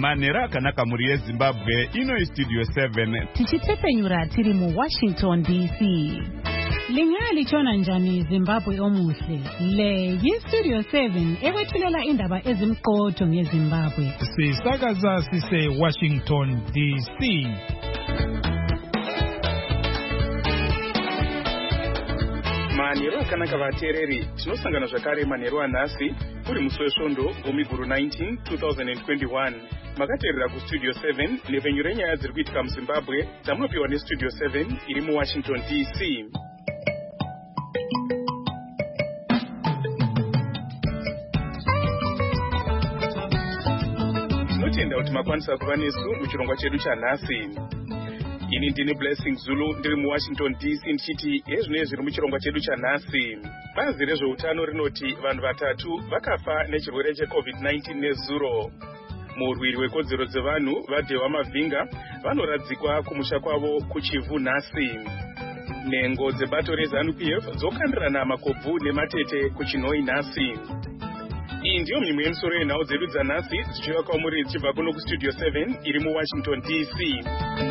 Manera akanaka muri yeZimbabwe ino Studio 7 tichitepenyura tiri mu Washington DC. Lingali chona njani Zimbabwe omuhle. Le yi-Studio 7 ekwethulela indaba ezimqotho ngeZimbabwe. Sisakaza sise Washington DC. Manero akanaka vateereri, tinosangana zvakare manheru anhasi uri musi wesvondo gumiguru 19 2021. Makateerera kuStudio 7 nepfenyuro renyaya dziri kuitika muZimbabwe dzamunopiwa neStudio 7 iri muWashington DC. Tinotenda kuti makwanisa kuva nesu muchirongwa chedu chanhasi. Ini ndini Blessing Zulu ndiri muWashington DC ndichiti hezvino zviri muchirongwa chedu chanhasi. Bazi rezveutano rinoti vanhu vatatu vakafa nechirwere cheCovid-19 nezuro. Murwiri wekodzero dzevanhu vaDhewa Mavhinga vanoradzikwa kumusha kwavo kuChivu nhasi. Nhengo dzebato reZANU-PF dzokandirana makobvu nematete kuChinhoyi nhasi. Iyi ndiyo mimwe yemisoro yenhau dzedu dzanhasi dzichiva kwamuri dzichibva kuno kuStudio 7 iri muWashington DC.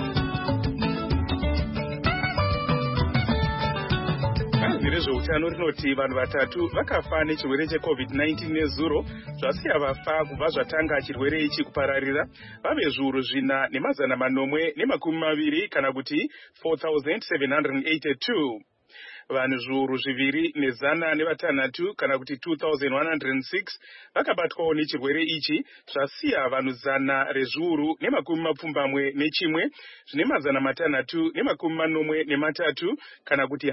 Bazi rezveutano rinoti vanhu vatatu vakafa nechirwere cheCovid-19 nezuro zvasiya vafa kubva zvatanga chirwere ichi kupararira vave zviuru 4,820 kana kuti 4,782. Vanhu zviuru 2,106 kana kuti 2,106 vakabatwawo nechirwere ichi zvasiya vanhu 121 zvine 643 kana kuti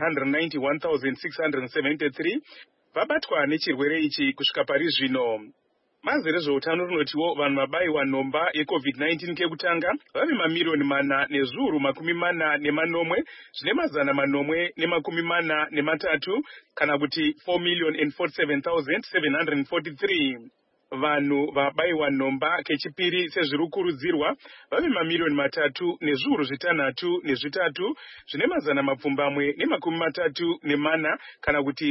191,673 vabatwa nechirwere ichi kusvika pari zvino. Bazi rezveutano rinotiwo vanhu vabayiwa nhomba yeCovid-19 kekutanga vave mamiliyoni 4,40,000 zvine 443 kana kuti 4,047,743. Vanhu vabayiwa nhomba kechipiri sezviri kurudzirwa vave mamiliyoni 3,603 zvine 434 kana kuti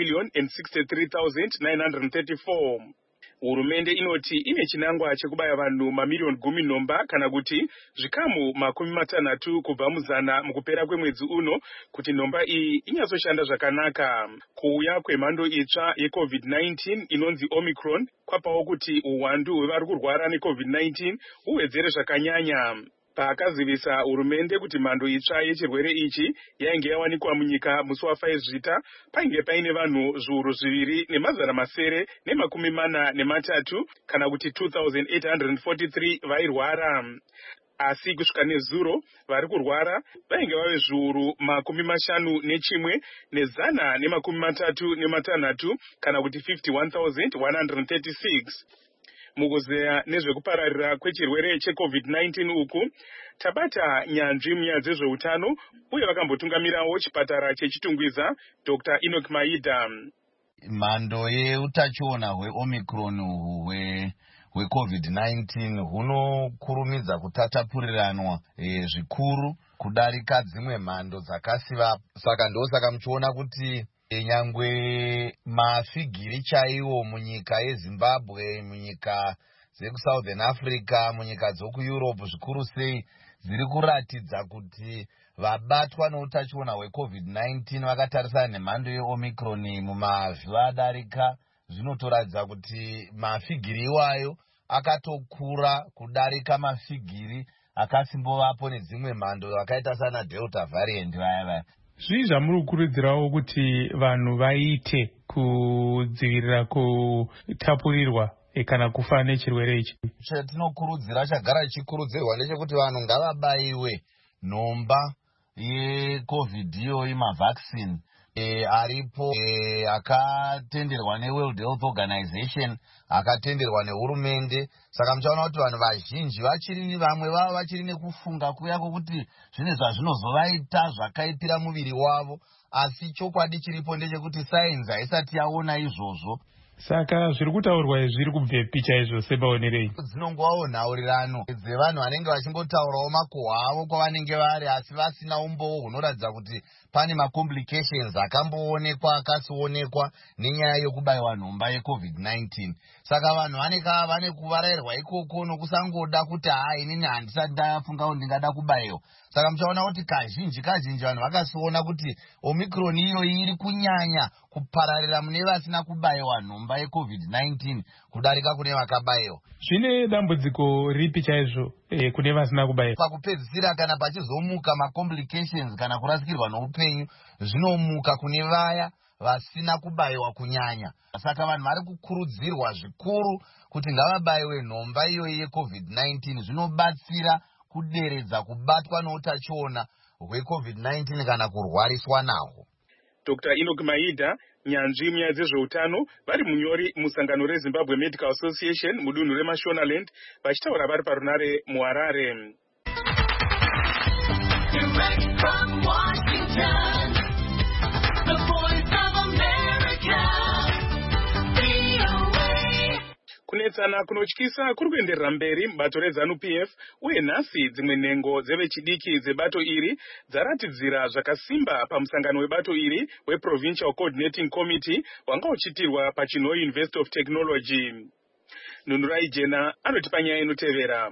3,063,934. Hurumende inoti ine chinangwa chekubaya vanhu mamiliyoni 10 kana kuti zvikamu 60 kubva muzana mukupera kwemwedzi uno kuti nhomba iyi inyatsoshanda zvakanaka. Kuuya kwemhando itsva yeCovid-19 inonzi Omicron kwapawo kuti uwandu hwevari kurwara neCovid-19 huwedzere zvakanyanya. Paakazivisa hurumende kuti mhando itsva yechirwere ichi yainge yawanikwa munyika musi wa5 Zvita painge paine vanhu zviuru 2,943 kana kuti 2,843 vairwara. Asi kusvika nezuro vari kurwara vainge vave zviuru 51,136 kana kuti 51,136. Mukuzeya nezvekupararira kwechirwere cheCovid-19 uku tabata nyanzvi munyaya dzezveutano uye vakambotungamirawo chipatara chechitungwiza Dr. Enoch Maida. Mhando yeutachiona hweOmicron hweCovid-19 hunokurumidza kutatapuriranwa zvikuru kudarika dzimwe mhando dzakasiva. Saka ndosaka muchiona kuti nyangwe mafigiri chaiwo munyika yeZimbabwe, munyika dzekuSouthern Africa, munyika dzokuEurope zvikuru sei dziri kuratidza kuti vabatwa neutachiona hweCovid-19 vakatarisana nemhando yeOmicron mumavhiki adarika zvinotoratidza kuti mafigiri iwayo akatokura kudarika mafigiri akasimbovapo nedzimwe mhando akaita sana Delta variant vaya. Zvii zvamuri kukurudzirawo kuti vanhu vaite kudzivirira kutapurirwa kana kufa nechirwere ichi? Chatinokurudzira chagara chichikurudzirwa ndechekuti vanhu ngavabayiwe nhomba yeCovid iyoyi mavhaccine aripo akatenderwa neWorld Health Organization, akatenderwa nehurumende. Saka muchaona kuti vanhu vazhinji vamwe vavo vachiri nekufunga kuya kwokuti zvine zvazvinozovaita zvakaitira muviri wavo, asi chokwadi chiripo ndechekuti sainzi haisati yaona izvozvo. Saka zviri kutaurwa zviri kubvepi chaizvo sebaonerei? Dzinongovawo nhaurirano dzevanhu vanenge vachingotaurawo makuhwa avo kwavanenge vari asi vasina umboo hunoratidza kuti pane macomplications akamboonekwa akasionekwa nenyaya yekubayiwa nhomba yeCovid-19. Saka vanhu vane kuvarairwa ikoko nokusangoda kuti inini handisati ndafunga kuti ndingada kubayiwa. Saka muchaona kuti kazhinji vanhu vakasiona kuti Omicron iyoyi iri kunyanya kupararira mune vasina kubayiwa nhomba yeCovid-19 kudarika kune vakabayiwa. Zvine dambudziko ripi chaizvo kune vasina kubayiwa? Pakupedzisira kana pachizomuka macomplications kana kurasikirwa noupenyu zvinomuka kune vaya vasina kubayiwa kunyanya. Saka vanhu vari kukurudzirwa zvikuru kuti ngavabayiwe nhomba iyoyi yeCovid-19. Zvinobatsira kuderedza kubatwa noutachiona hweCovid-19 kana kurwariswa nahwo. Dr. Enoch Maida, nyanzvi munyaya dzezveutano, vari munyori musangano reZimbabwe Medical Association mudunhu reMashonaland, vachitaura vari parunare muHarare. Kunetsana kunotyisa kuri kuenderera mberi mubato reZANU-PF uye nhasi dzimwe nhengo dzevechidiki dzebato iri dzaratidzira zvakasimba pamusangano webato iri weProvincial Coordinating Committee wanga uchiitirwa paChinhoyi University of Technology. Nunurai Jena anotipa nyaya inotevera.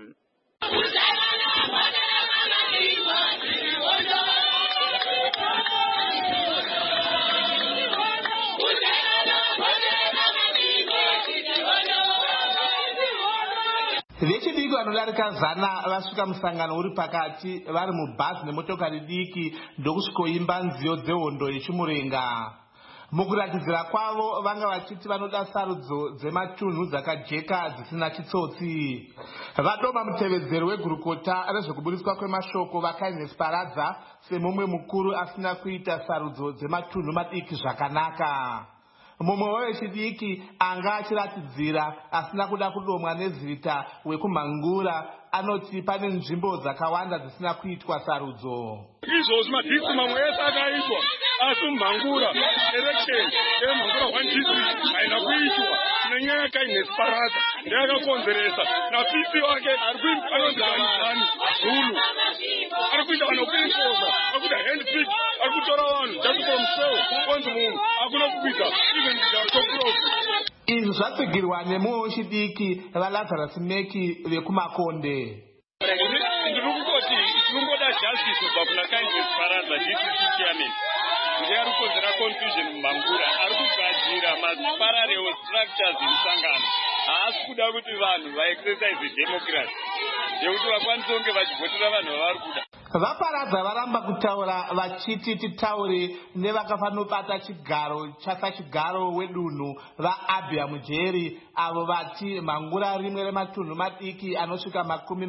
Vechidiki vanodarika 100 vasvika musangano uri pakati vari mubhazi nemotokari diki ndokusvikoimba nziyo dzehondo yechimurenga. Mukuratidzira kwavo vanga vachiti vanoda sarudzo dzematunhu dzakajeka dzisina chitsotsi. Vadoma mutevedzeri wegurukota rezvekuburiswa kwemashoko vaKaines Paradza semumwe mukuru asina kuita sarudzo dzematunhu madiki zvakanaka. Mumwe wevechidiki anga achiratidzira asina kuda kudomwa nezita wekumhangura anoti pane nzvimbo dzakawanda dzisina kuitwa sarudzo. Izvozvi madhistrict mamwe ese akaitwa asi mhangura election emhangura 1 district haina kuitwa nenyaya yaKaines Paradza ndeyakakonzeresa napisi wake anonzi Ganizani Zulu ari kuita vanhu kuenforsa akuita handpick ari kutora vanhu just for himself kwanzi munhu hakuna kukwidza even kujarotokurosi. Izvi zvatsigirwa nemumwe wechidiki vaLazarus Meki vekumakonde. Ndiri kungoti tinongoda justice kubva kuna Kaines Paradza district chairman ndiye ari kukonzera confusion mumhangura, ari kugadzira maparallel structures emusangano. Haasi kuda kuti vanhu vaexercise democracy yekuti vakwanise kunge vachivhotera vanhu vavari kuda. VaParadza varamba kutaura vachiti titaure nevakafanobata chigaro chasachigaro wedunhu vaAbia Mujeri avo vati mhangura rimwe rematunhu madiki anosvika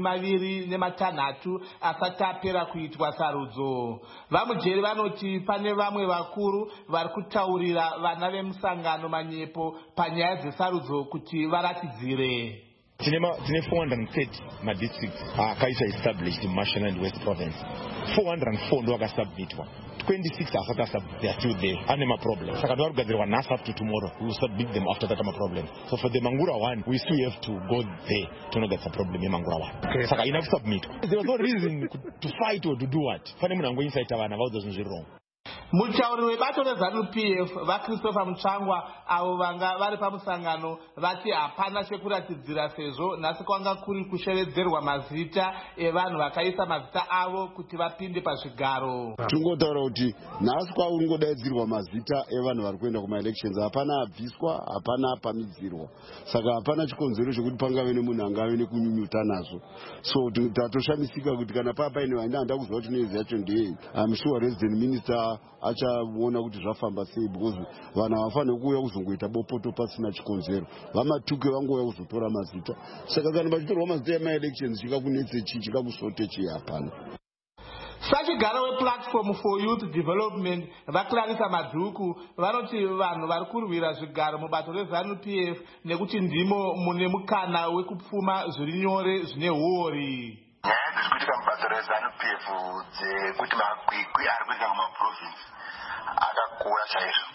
26 asati apera kuitwa sarudzo. VaMujeri vanoti pane vamwe vakuru vari kutaurira vana vemusangano manyepo panyaya dzesarudzo kuti varatidzire. Tine 430 madistricts akaisa established in Mashonaland West Province. 404 ndo akasubmitwa. 26 asati asubmit, they are still there. Ane problem. Saka ndo arikugadzirwa nhasi up to tomorrow. We will submit them after that problem. So for the Mangura one, we still have to go there to know that's a problem in Mangura one. Okay. Saka ina kusubmit. There was no reason to fight or to do what. Fane munhu ango insight vana about those things wrong. Mutauri webato reZANU-PF vaChristopher Mutsvangwa avo vanga vari pamusangano vati hapana chekuratidzira sezvo nhasi kwanga kuri kushevedzerwa mazita evanhu vakaisa mazita avo kuti vapinde pazvigaro. Tingotaura kuti nhasi kwaungodaidzirwa mazita evanhu vari kuenda kumaelections, hapana abviswa, hapana apamidzirwa. Saka hapana chikonzero chokuti pangave nemunhu angave nekunyunyuta nazvo. So tatoshamisika kuti kana paine vainda kuzwa kuti nezvi yacho ndeyei. I'm sure resident minister achaona kuti zvafamba sei because vanhu havafaniri kuuya kuzongoita bopoto pasina chikonzero. Vamatuke vangouya kuzotora mazita. Saka kana pachitorwa mazita emaelections chikakunetse chii, chikakusote chii, hapana. Sachigaro wePlatform for Youth Development vaClarissa Madhuku vanoti vanhu vari kurwira zvigaro mubato reZANU-PF nekuti ndimo mune mukana wekupfuma zviri nyore zvine huori. Nyaya dzirikuitika mubato reZANU-PF dzekuti makwikwi ari kuitika kumaprovinsi akakura chaizvo.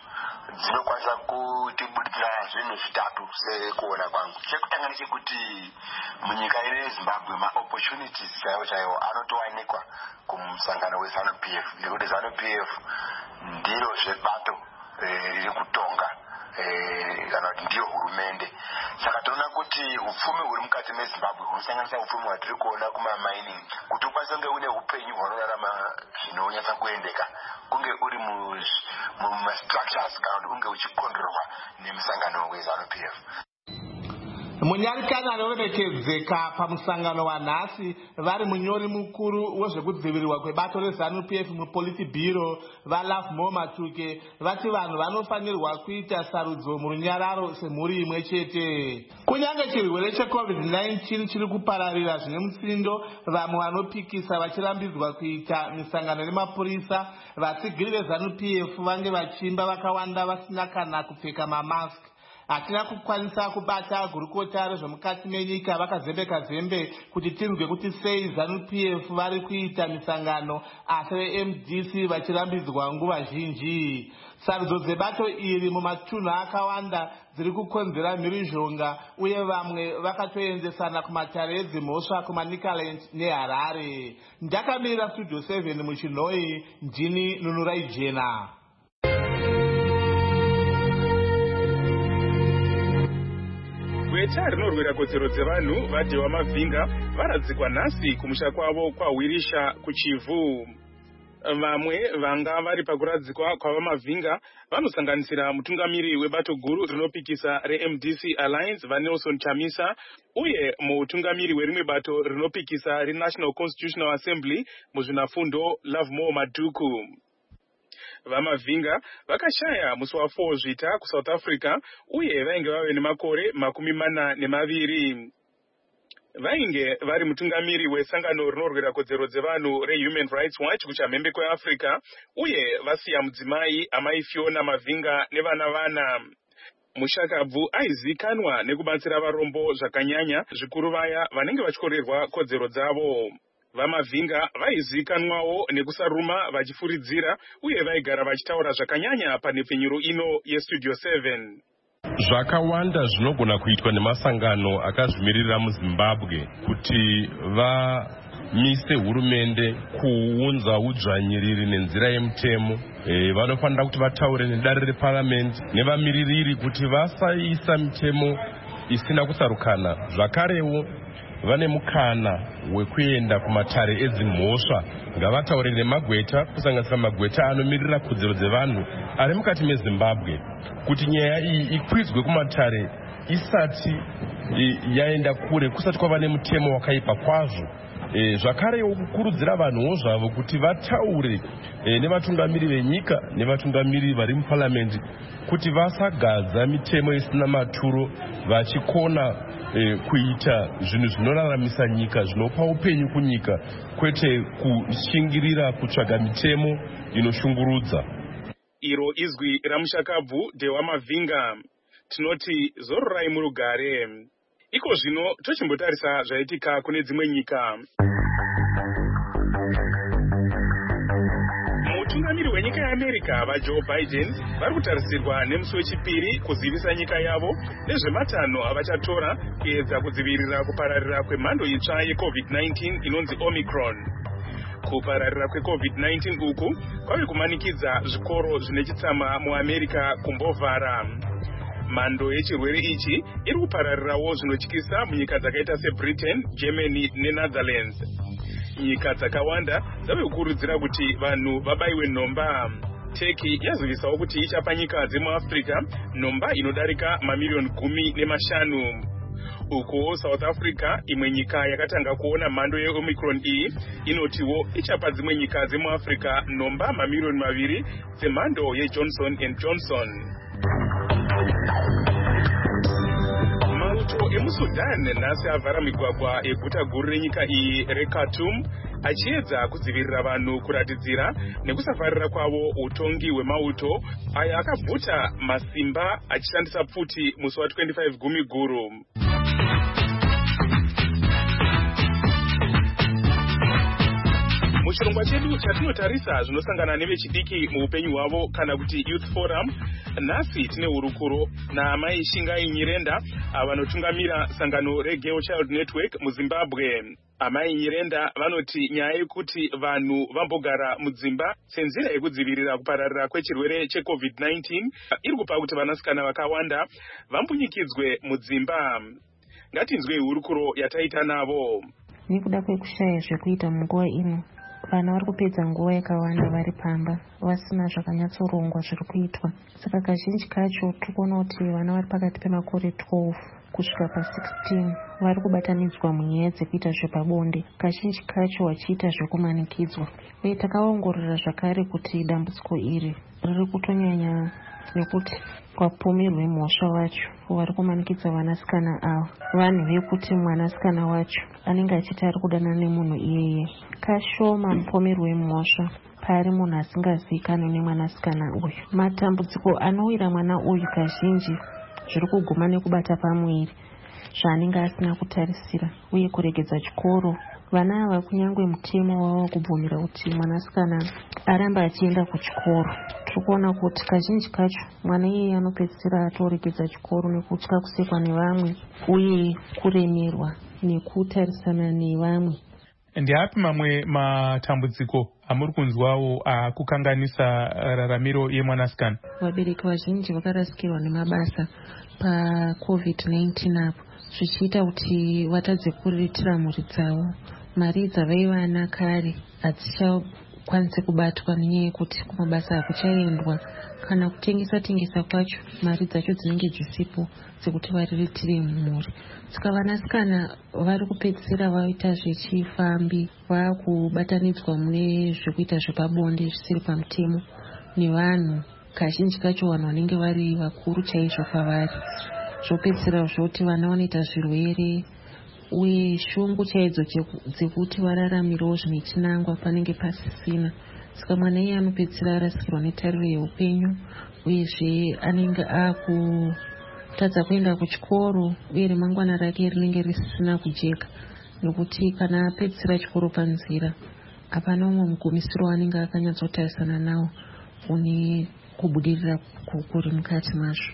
dzinokwanisa kutibudikira zvinhu zvitatu sekuona kwangu. Chekutanga ndechekuti munyika ine yeZimbabwe ma-opportunities chaiwo anotowanikwa kumusangano weZANU-PF, ngekuti ZANU-PF ndiro zvebato riri kutonga kana kuti ndiyo hurumende. Saka tinoona kuti upfumi huri mukati meZimbabwe hunosanganisa upfumi hwatiri kuona kumamining, kuti ukwanise kunge une upenyu hwanorarama zvinonyatsa kuendeka, kunge uri mumastructures kana kuti kunge uchikondorwa nemusangano weZANU-PF. Munyarikani anoremekezeka pamusangano wanhasi vari munyori mukuru wezvekudzivirirwa kwebato reZANU-PF muPolitburo vaLovemore Matuke vati vanhu vanofanirwa kuita sarudzo murunyararo semhuri imwe chete. Kunyange chirwere cheCovid-19 chiri kupararira zvine musindo, vamwe vanopikisa vachirambidzwa kuita misangano nemapurisa, vatsigiri veZANU-PF vange vachimba vakawanda vasina kana kupfeka mamask. Hatina kukwanisa kubata gurukota rezvemukati menyika vakazembeka zembe kuti tinzwe kuti sei ZANU-PF vari kuita misangano asi veMDC vachirambidzwa nguva zhinji. Sarudzo dzebato iri mumatunhu akawanda dziri kukonzera mhirizhonga, uye vamwe vakatoenzesana kumatare edzimhosva kumaNicaland neHarare. Ndakamirira Studio 7 muChinoi, ndini Nunurai Jena. Gweta rinorwira kodzero dzevanhu vaDhewa Mavhinga varadzikwa nhasi kumusha kwavo kwaHwirisha kuChivu. Vamwe vanga vari pakuradzikwa kwavaMavhinga vanosanganisira mutungamiri webato guru rinopikisa reMDC Alliance vaNelson Chamisa, uye mutungamiri werimwe bato rinopikisa reNational Constitutional Assembly muzvinafundo Lovemore Matuke. VaMavhinga vakashaya musi wa4 Zvita kuSouth Africa, uye vainge vave nemakore 42. Vainge vari mutungamiri wesangano rinorwira kodzero dzevanhu reHuman Rights Watch kuchamhembe kweAfrica, uye vasiya mudzimai amai Fiona Mavhinga nevana. Mushakabvu aizikanwa nekubatsira varombo zvakanyanya, zvikuru vaya vanenge vachikorerwa kodzero dzavo. VaMavhinga vaizikanwawo nekusaruma vachifuridzira, uye vaigara vachitaura zvakanyanya panhepfenyuro ino yeStudio 7. Zvakawanda zvinogona kuitwa nemasangano akazvimirira muZimbabwe kuti vamise hurumende kuunza udzvanyiriri nenzira yemutemo. Vanofanira kuti vataure nedare reparamendi nevamiririri kuti vasaisa mitemo isina kusarukana. Zvakarewo vane mukana wekuenda kumatare edzimhosva, ngavataure nemagweta, kusanganisira magweta anomirira kodzero dzevanhu ari mukati meZimbabwe, kuti nyaya iyi ikwidzwe kumatare isati yaenda kure, kusati kwava nemutemo wakaipa kwazvo. Zvakarewo kukurudzira vanhuwo zvavo kuti vataure nevatungamiri venyika nevatungamiri vari muparamendi kuti vasagadza mitemo isina maturo, vachikona kuita zvinhu zvinoraramisa nyika, zvinopa upenyu kunyika, kwete kushingirira kutsvaga mitemo inoshungurudza. Iro izwi ramushakabvu Dhewa Mavhinga. Tinoti zororai murugare. Iko zvino tochimbotarisa zvaitika kune dzimwe nyika. Mutungamiri wenyika yeAmerica vaJoe Biden vari kutarisirwa nemusi wechipiri kuzivisa nyika yavo nezvematanho avachatora kuedza kudzivirira kupararira kwemhando itsva yeCovid-19 inonzi Omicron. Kupararira kweCovid-19 uku kwave kumanikidza zvikoro zvine chitsama muAmerica kumbovhara. Mhando yechirwere ichi iri kupararirawo zvinotyisa munyika dzakaita seBritain, Germany neNetherlands. Nyika dzakawanda dzave kukurudzira kuti vanhu vabaiwe nhomba. Turkey yazivisawo kuti ichapa nyika dzemuAfrica nhomba inodarika mamiliyoni 15. Uko South Africa, imwe nyika yakatanga kuona mhando yeOmicron iyi, inotiwo ichapa dzimwe nyika dzemuAfrica nhomba mamiliyoni 2 dzemhando yeJohnson & Johnson. Mauto emuSudan nhasi avhara migwagwa eguta guru renyika iyi reKhartoum, achiedza kudzivirira vanhu kuratidzira nekusafarira kwavo utongi hwemauto aya akabvuta masimba achishandisa pfuti musi wa25 Gumiguru. muchirongwa chedu chatinotarisa zvinosangana nevechidiki muupenyu hwavo kana kuti Youth Forum, nhasi tine hurukuro naamai Shingai Nyirenda vanotungamira sangano reGirl Child Network muZimbabwe. Amai Nyirenda vanoti nyaya yekuti vanhu vambogara mudzimba senzira yekudzivirira kupararira kwechirwere cheCovid-19 iri kupa kuti vanasikana vakawanda vambunyikidzwe mudzimba. Ngatinzwe hurukuro yataita navo. Nekuda kwekushaya zvekuita munguva ino, vana vari kupedza nguva yakawanda vari pamba vasina zvakanyatsorongwa zviri kuitwa. Saka kazhinji kacho tikuona kuti vana vari pakati pemakore 12 kusvika pa16 vari kubatanidzwa munyaya dzekuita zvepabonde, kazhinji kacho vachiita zvekumanikidzwa. Uye takaongorora zvakare kuti dambudziko iri riri kutonyanya nekuti kwapomerwe mhosva wacho vari kumanikidza vanasikana ava vanhu vekuti mwanasikana wacho anenge achiti ari kudana nemunhu iyeye. Kashoma mupomerwe mhosva pari munhu asingazivikanwi nemwanasikana uyu. Matambudziko anowira mwana uyu kazhinji zviri kuguma nekubata pamwiri zvaanenge asina kutarisira uye kuregedza chikoro. Vana ava kunyangwe mutemo wava kubvumira kuti mwanasikana aramba achienda kuchikoro. Tikuona kuti kazhinji kacho mwana iyeye anopedzisira atoregedza chikoro nekutya kusekwa nevamwe uye kuremerwa nekutarisana nevamwe. Ndiapi mamwe matambudziko amuri kunzwawo akukanganisa raramiro yemwanasikana? Vabereki vazhinji vakarasikirwa nemabasa paCovid-19 apo, zvichiita kuti vatadze kuriritira mhuri dzavo. Mari dzavaiwana kare hadzichakwanisi kubatwa nenyaya yekuti kumabasa hakuchaendwa, kana kutengesa kwacho mari dzacho dzinenge dzisipo dzekuti variritire mhuri. Saka vanasikana vari kupedzisira vaita zvechifambi, vakubatanidzwa mune zvekuita zvepabonde zvisiri pamutemo nevanhu, kazhinji kacho vanhu vanenge vari vakuru chaizvo kwavari. Zvopedzisira zvoti vana vanoita zvirwere uye shungu chaidzo dzekuti vararamirewo zvine chinangwa panenge pasisina. Saka mwana iye anopedzisira arasikirwa netariro yeupenyu uyezve anenge akutadza kuenda kuchikoro uye remangwana rake rinenge risina kujeka, nekuti kana apedzisira chikoro panzira hapana umwe mugumisiro anenge akanyatsotarisana nawo une kubudirira kuri mukati mazvo.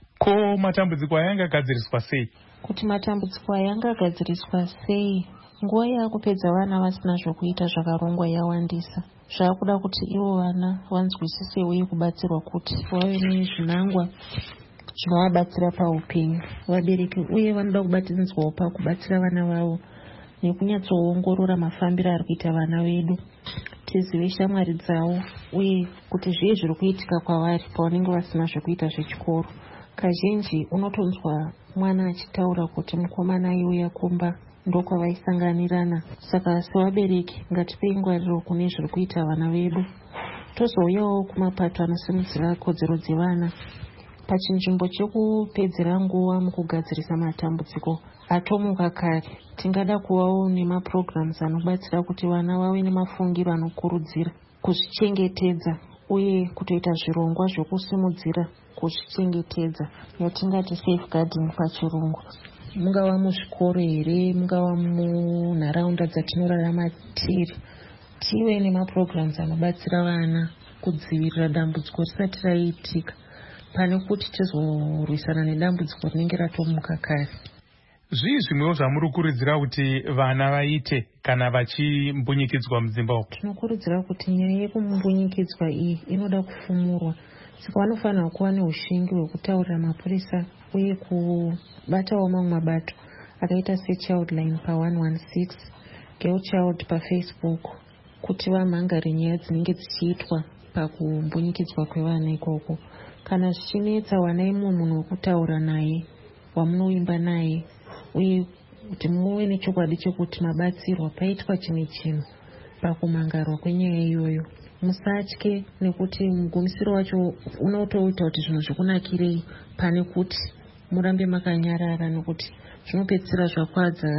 Ko matambudziko ayanga agadziriswa sei? Kuti matambudziko ayanga agadziriswa sei, nguva yakupedza vana vasina zvokuita zvakarongwa yawandisa. Zvakuda kuti ivo vana vanzwisise uye kubatsirwa kuti vave nezvinangwa zvinovabatsira paupenyu. Vabereki uye vanoda kubatanidzwawo pakubatsira vana vavo nekunyatsoongorora mafambiro ari kuita vana vedu, tizive shamwari dzavo uye kuti zviye zviri kuitika kwavari pavanenge vasina zvokuita zvechikoro. Kazhinji unotonzwa mwana achitaura kuti mukomana aiuya kumba ndokwavaisanganirana. Saka sevabereki ngatipei ngwariro kune zviri kuita vana vedu, tozouyawo kumapato anosimudzira kodzero dzevana pachinzvimbo chekupedzera nguva mukugadzirisa matambudziko atomuka kare. Tingada kuvawo nemaprograms anobatsira kuti vana vave nemafungiro anokurudzira kuzvichengetedza uye kutoita zvirongwa zvokusimudzira kuzvichengetedza, yatingati safeguarding pachirungu. Mungava muzvikoro here, mungava munharaunda dzatinorarama tiri, tive nemaprograms anobatsira vana kudzivirira dambudziko risati raitika, pane kuti tizorwisana nedambudziko rinenge ratomuka kare. Zvii zvimwewo zvamuri kukurudzira kuti vana vaite kana vachimbunyikidzwa mudzimba uku? Tinokurudzira kuti nyaya yekumbunyikidzwa iyi inoda kufumurwa, saka vanofanira kuva neushingi hwekutaurira mapurisa uye kubatawo mamwe mabato akaita seChildline pa116, Girl Child paFacebook, kuti vamhangare nyaya dzinenge dzichiitwa pakumbunyikidzwa kwevana ikoko. Kana zvichinetsa, wanai munhu wekutaura naye, wamunoimba naye, uye kuti muve nechokwadi chekuti mabatsirwa paitwa chimwe chinhu pakumangarwa kwenyaya iyoyo. Musatye, nekuti mugumisiro wacho unotoita kuti zvinhu zvikunakirei pane kuti murambe makanyarara, nekuti zvinopedzisira zvakwadza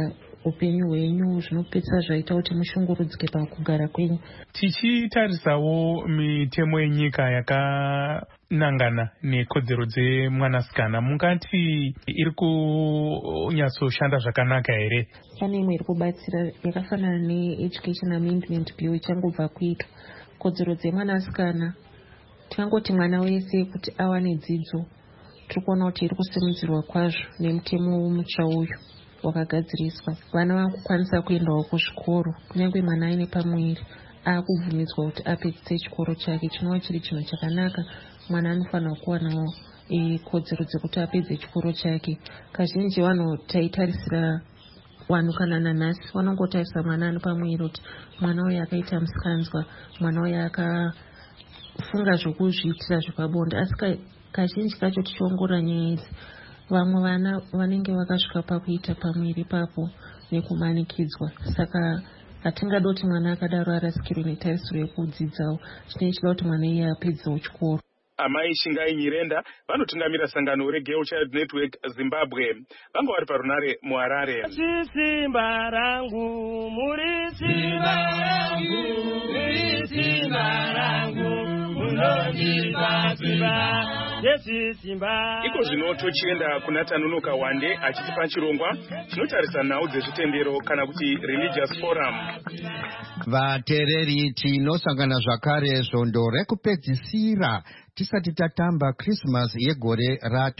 upenyu hwenyu, zvinopedzisa zvaita kuti mushungurudzike pakugara kwenyu. Tichitarisawo mitemo yenyika yakanangana nekodzero dzemwanasikana, mungati iri kunyatsoshanda zvakanaka here? Pane imwe iri kubatsira yakafanana neEducation Amendment Bill ichangobva kuitwa. Kodzero dzemwanasikana, tingangoti mwana wese kuti awane dzidzo, tiri kuona kuti iri kusimudzirwa kwazvo nemutemo mutsva uyu wakagadziriswa. Vana vakukwanisa kuendawo kuzvikoro, kunyange mwana aine pamwiri akubvumidzwa kuti apedzise chikoro chake. Chinova chiri chinhu chakanaka. Mwana anofanira kuwanawo kodzero dzekuti apedze chikoro chake. Kazhinji vanhu taitarisira vanhu kana nanhasi vanongotarisa mwana ano pamwiri kuti mwana uyu akaita musikanzwa, mwana uyu akafunga zvokuzviitira zvepabonde. Asi kazhinji kacho tichiongorora nyaya idzi, vamwe vana vanenge vakasvika pakuita pamwiri ipapo nekumanikidzwa. Saka hatingada kuti mwana akadaro arasikirwe netarisiro yekudzidzawo. Chinoichida kuti mwana iye apedzewo chikoro. Amai Shingai Nyirenda vanotungamira sangano reGirl Child Network Zimbabwe. Vanga vari parunare muHarare. Simba rangu, muri simba rangu, muri simba rangu, munondipa simba. Iko zvino tochienda kuna Tanunuka Wande achitipa chirongwa chinotarisa nhau dzezvitendero kana kuti religious forum. Vatereri tinosangana zvakare zvondo rekupedzisira tisati tatamba Christmas yegore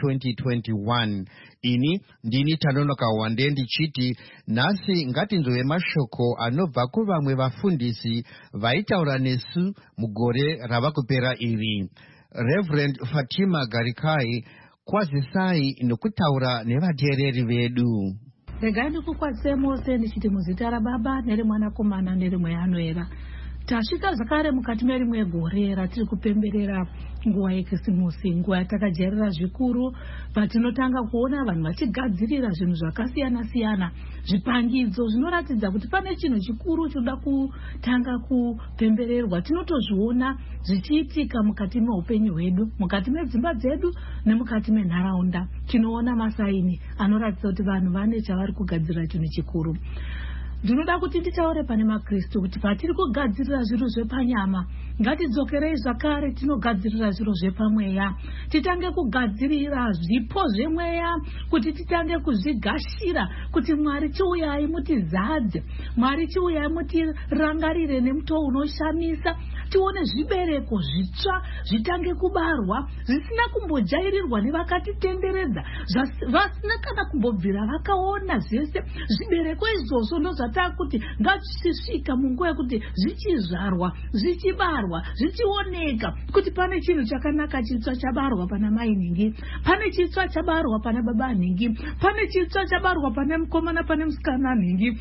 ra2021. Ini ndini Tanunuka Wande ndichiti nhasi ngatinzwe mashoko anobva kuvamwe vafundisi vaitaura nesu mugore ravakupera iri. Reverend Fatima Garikai, kwazisai nokutaura nevatereri vedu. Regai ndikukwazise mose ndichiti muzita raBaba nereMwanakomana nereMweya. Tasvika zvakare mukati merimwe gore ratiri kupemberera nguva yeKrisimasi, nguva yatakajairira zvikuru patinotanga kuona vanhu vachigadzirira zvinhu zvakasiyana siyana, zvipangidzo zvinoratidza kuti pane chinhu chikuru choda kutanga kupembererwa. Tinotozviona zvichiitika mukati meupenyu hwedu, mukati medzimba dzedu nemukati menharaunda. Tinoona masaini anoratidza kuti vanhu vane chavari kugadzirira chinhu chikuru. Ndinoda kuti nditaure pane maKristu kuti patiri kugadzirira zviro zvepanyama, ngatidzokerei zvakare tinogadzirira zviro zvepamweya. Titange kugadzirira zvipo zvemweya, kuti titange kuzvigashira, kuti Mwari chiuyai mutizadze, Mwari chiuyai mutirangarire nemuto unoshamisa, tione zvibereko zvitsva zvitange kubarwa, zvisina kumbojairirwa nevakatitenderedza, vasina kana kumbobvira vakaona zvese. Zvibereko izvozvo ndozvatakuti ngazvisvika munguva yekuti zvichizvarwa, zvichibarwa, zvichioneka kuti pane chinhu chakanaka chitsva chabarwa pana mai Nhingi, pane chitsva chabarwa pana baba Nhingi, pane chitsva chabarwa pana mukomana pane musikana Nhingi.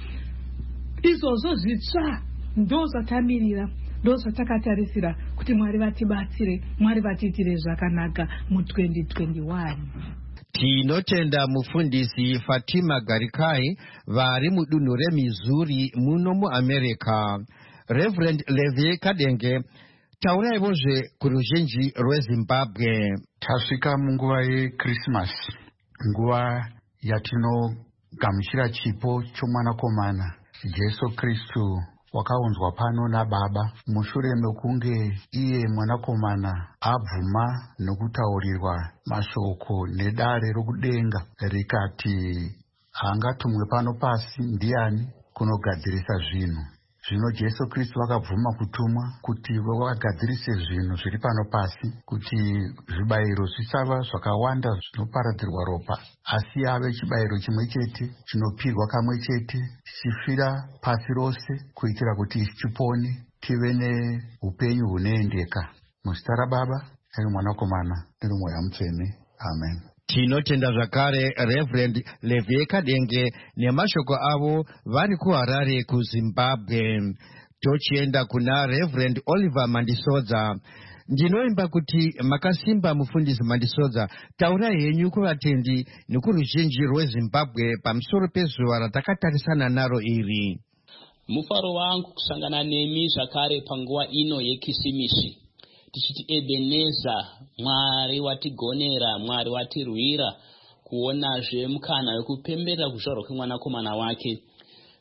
Izvozvo zvitsva ndozvatamirira, ndozvatakatarisira kuti Mwari vatibatsire, Mwari vatiitire zvakanaka mu2021. Tinotenda mufundisi Fatima Garikai vari mudunhu reMissouri muno muAmerica. Reverend Levi Kadenge, tauraivozve kuruzhinji rweZimbabwe. Tasvika munguva yeKrisimasi, nguva yatinogamuchira chipo chomwanakomana Jesu Kristu wakaunzwa pano naBaba mushure mekunge iye mwanakomana abvuma nokutaurirwa mashoko nedare rokudenga rikati haangatumwe pano pasi ndiani kunogadzirisa zvinhu. Zvino Jesu Kristu vakabvuma kutumwa kuti vagadzirise zvinhu zviri pano pasi, kuti zvibayiro zvisava zvakawanda zvinoparadzirwa ropa, asi ave chibayiro chimwe chete chinopirwa kamwe chete, tichifira pasi rose kuitira kuti tipone tive neupenyu hunoendeka. Muzita raBaba nereMwanakomana nereMweya Mutsvene. Amen. Tinotenda zvakare Reverend Levi Kadenge nemashoko avo vari kuHarare kuZimbabwe. Tochienda kuna Reverend Oliver Mandisodza. Ndinoimba kuti makasimba mufundisi Mandisodza, taurai henyu kuvatendi nekuruzhinji rweZimbabwe pamusoro pezuva ratakatarisana naro iri. Mufaro wangu kusangana nemi zvakare panguva ino yeKrisimisi. Tichiti Ebeneza, Mwari watigonera, Mwari watirwira, kuonazve mukana wekupemberera kuzvarwa kwemwanakomana wake.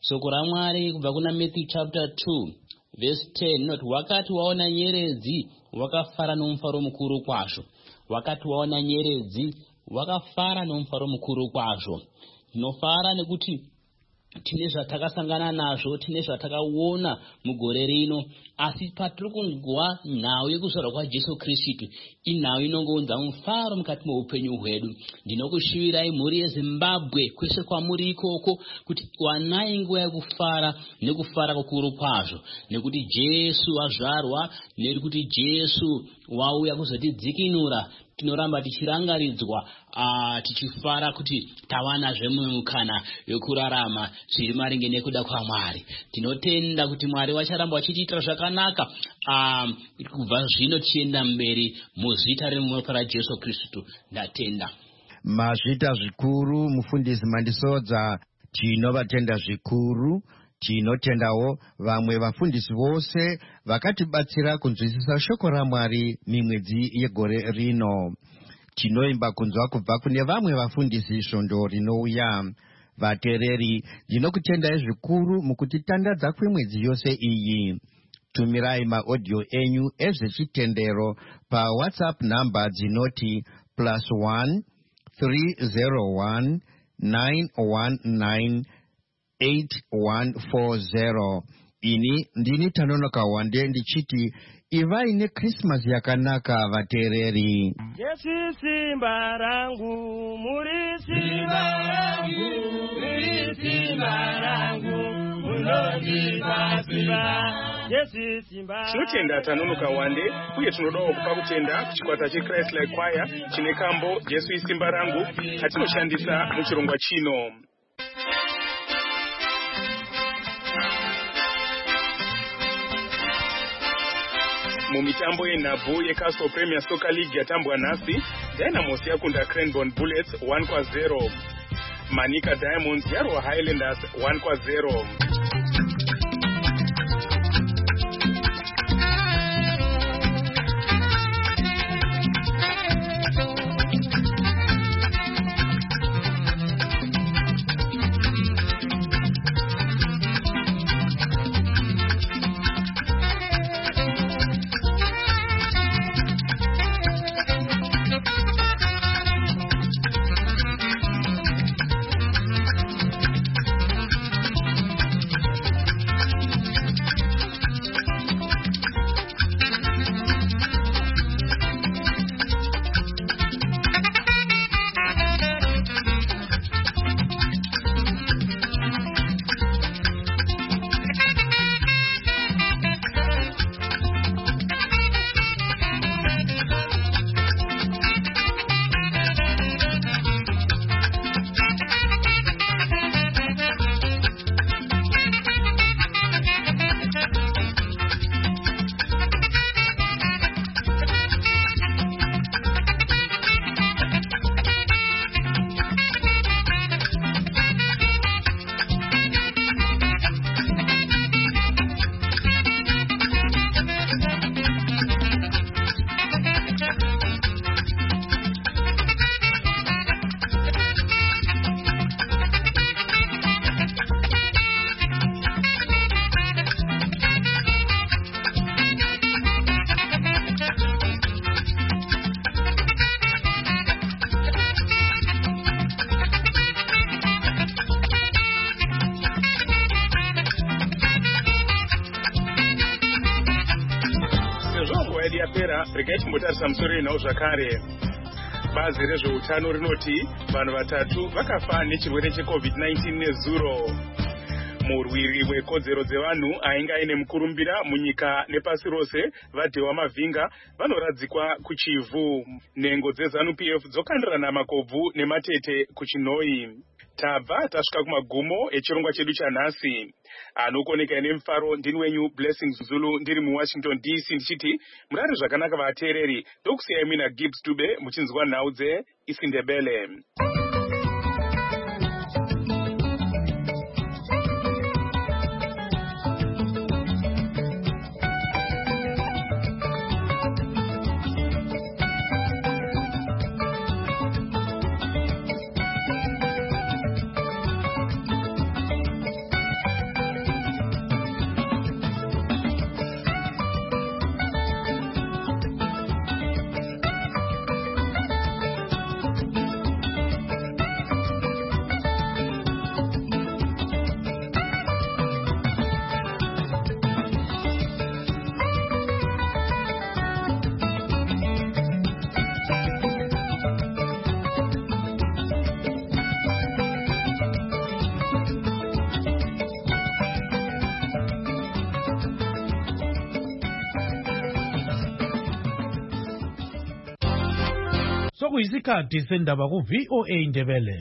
Shoko raMwari kubva kuna Matthew chapter 2 verse 10 not wakati waona nyeredzi wakafara nomufaro mukuru kwazvo. Wakati waona nyeredzi wakafara nomufaro mukuru kwazvo. Tinofara nekuti tine zvatakasangana nazvo, tine zvatakaona mugore rino, asi patiri kungowa nhau yekuzvarwa kwaJesu Kristu, inhau inongounza mufaro mukati meupenyu hwedu. Ndinokushuvirai mhuri yeZimbabwe kwese kwamuri ikoko kuti wanai nguva yekufara nekufara kukuru kwazvo, nekuti Jesu wazvarwa, nekuti Jesu wauya kuzotidzikinura. Tinoramba tichirangaridzwa tichifara kuti tawanazve mukana yokurarama zviri maringe nekuda kwaMwari. Tinotenda kuti Mwari wacharamba wachitiitira zvakanaka kubva zvino tichienda mberi muzita remuropa raJesu Kristu. Ndatenda. Mazvita zvikuru mufundisi Mandisodza, tinovatenda zvikuru. Tinotendawo vamwe vafundisi vose vakatibatsira kunzwisisa shoko raMwari mimwedzi yegore rino. Tinoimba kunzwa kubva kune vamwe vafundisi svondo rinouya. Vateereri, ndinokutendai zvikuru mukutitandadza kwemwedzi yose iyi. Tumirai maaudio enyu ezvechitendero paWhatsApp namba dzinoti +1 301 919 8140. Ini ndini Tanonoka Wande ndichiti ivai neChristmas yakanaka vateereri. Yesu simba rangu, muri simba rangu, muri simba rangu, munondipa simba. Yesu simba. Tinotenda Tanonoka Wande uye tinodawo kupa kutenda kuchikwata cheChrist Like Choir chine kambo Yesu isimba rangu katinoshandisa muchirongwa chino. Mumitambo yenhabvu yeCastle Premier Soccer League yatambwa nhasi, Dynamos yakunda Cranbourne Bullets 1-0. Manica Diamonds yarwa Highlanders 1-0. Regai timbotarisa musoro yenhau zvakare. Bazi rezveutano rinoti vanhu vatatu vakafa nechirwere cheCovid-19 nezuro. Murwiri wekodzero dzevanhu ainge aine mukurumbira munyika nepasi rose vaDhewa Mavhinga vanoradzikwa kuchivhu. Nhengo dzeZANU-PF dzokandirana makobvu nematete kuChinoi. Tabva tasvika kumagumo echirongwa chedu chanhasi. Anokoneka nemufaro ndini wenyu Blessing Zulu ndiri muWashington DC ndichiti murare zvakanaka vateereri. Ndokusiyai mina Gibbs Dube muchinzwa nhau dzeIsiNdebele. sekuyisikhathi sendaba ku-VOA Ndebele.